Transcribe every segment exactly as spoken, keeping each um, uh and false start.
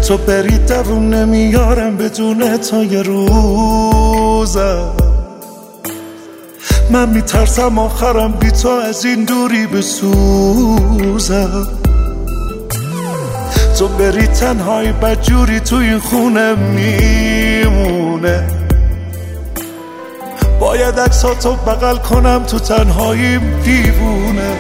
تو بری دووم نمیارم بدون تو یه روزم. من میترسم آخرم بی تو از این دوری بسوزم. تو بری تنهایی بدجوری تو این خونه میمونه. باید عکساتو بغل کنم تو تنهاییم دیوونه.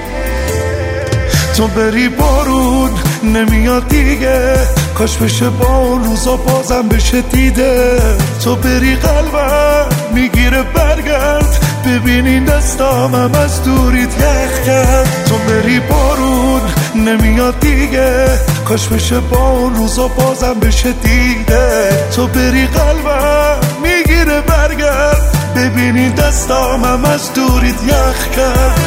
تو بری بارون نمیاد دیگه، کاش بشه با اون روزا بازم بشه دیده. تو بری قلبم میگیره برگرد، ببینین دستامم از دوریت یخ کرد. تو بری بارون نمیاد دیگه، کاش بشه با اون روزا بازم بشه دیده. تو بری قلبم میگیره برگرد، ببینین دستامم از دوریت یخ کرد.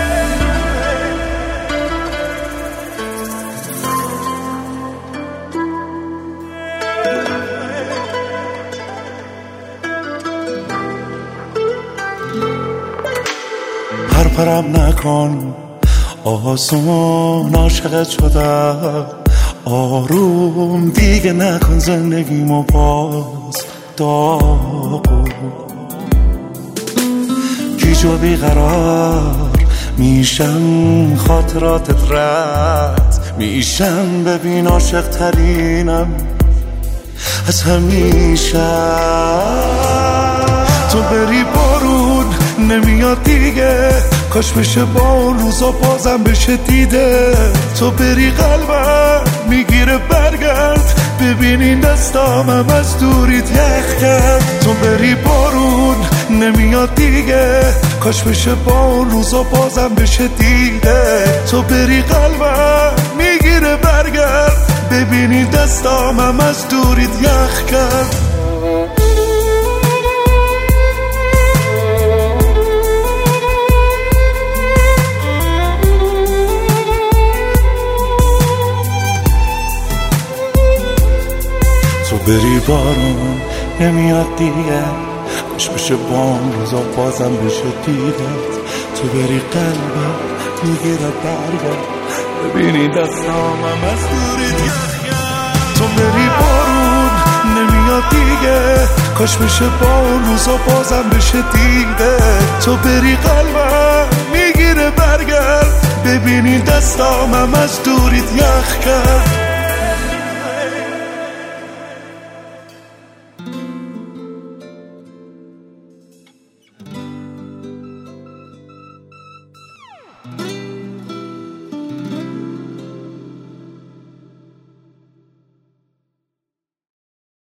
پرپرم نکن آسون، عاشقت شدم آروم دیگه نکن زندگیمو باز داغون. گیج و بیقرار میشم خاطراتت رد میشم، ببین عاشق ترینم از همیشه. تو بری بارون نمیاد دیگه، کاش بشه با اون روزا بازم بشه دیده. تو بری قلبم میگیره برگرد، ببینین دستامم از دوریت یخ کرد. تو بری بارون نمیاد دیگه، کاش بشه با اون روزا بازم بشه دیده. تو بری قلبم میگیره برگرد، ببینین دستامم از دوریت یخ کرد. تو بری بارون نمیاد دیگه، کاش بشه با اون روزا بازم بشه دیدت. تو بری قلبم میگیره برگرد، ببینی دستامم از دوریت یخ کرد. تو بری بارون نمیاد دیگه، کاش بشه با اون روزا بازم بشه دیده. تو بری قلبم میگیره برگرد، ببینی دستامم از دوریت یخ کرد.